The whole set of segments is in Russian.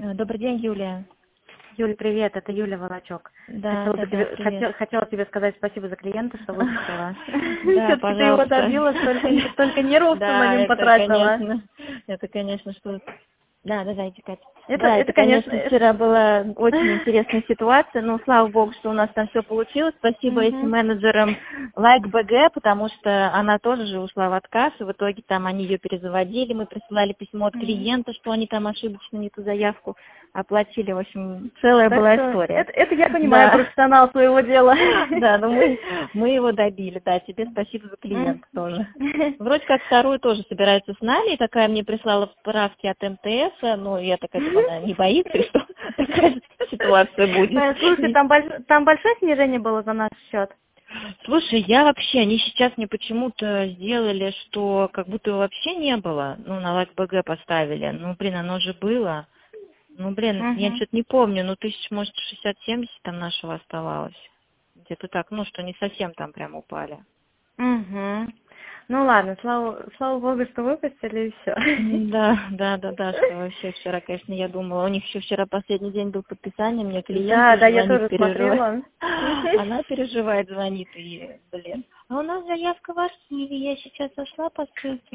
Добрый день, Юлия. Юль, привет, это Юля Волочок. Да, привет. Хотела тебе сказать спасибо за клиента, что выпустила. Да, Все-таки ты его пожалуйста. добила, столько нервов ты на Да, нем потратила. это, конечно, что... Да, давайте, Катя. Это, Конечно, конечно, вчера была очень интересная ситуация, но слава богу, что у нас там все получилось. Спасибо этим Мгм. менеджерам LikeBG, потому что она тоже же ушла в отказ, и в итоге там они ее перезаводили, мы присылали письмо от Мгм. клиента, что они там ошибочно не ту заявку оплатили, в общем, целая Так была что история. это я понимаю, Да. профессионал своего дела. Да, но мы его добили, да, тебе спасибо за клиента тоже. Вроде как вторую тоже собирается с нами, и такая мне прислала справки от МТС, но я такая думаю, она не боится, что такая ситуация будет. Слушай, там большое снижение было за наш счет? Слушай, они сейчас мне почему-то сделали, что как будто его вообще не было, на ЛАК-БГ поставили, оно же было. Я Мгм. что-то не помню, тысяч, может, 60-70 там нашего оставалось. Где-то так, что не совсем там прям упали. Мгм. Ну ладно, слава богу, что выпустили и все. Да, что вообще вчера, конечно, я думала, у них еще вчера последний день был подписания, мне клиент Да, я звонит, тоже переживает. смотрела. Она переживает, звонит, и, а у нас заявка в архиве, я сейчас зашла по ссылке,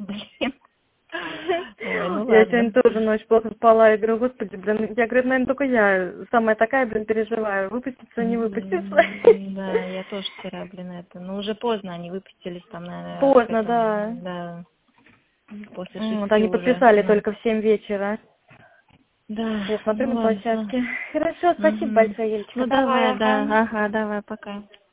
Ой, Я ладно. сегодня тоже ночь плохо спала, я говорю, господи, блин, я говорю, наверное, только я самая такая, блин, переживаю, выпуститься, не выпуститься. Да, я тоже вчера, уже поздно, они выпустились там, наверное, к Поздно, да. этому, да, после Вот 6 они уже. подписали только в 7 вечера. Да, Я смотрю на ладно, площадке. Хорошо, спасибо Мгм. большое, Юлечка. Давай, Давай, ага. ага, давай, пока.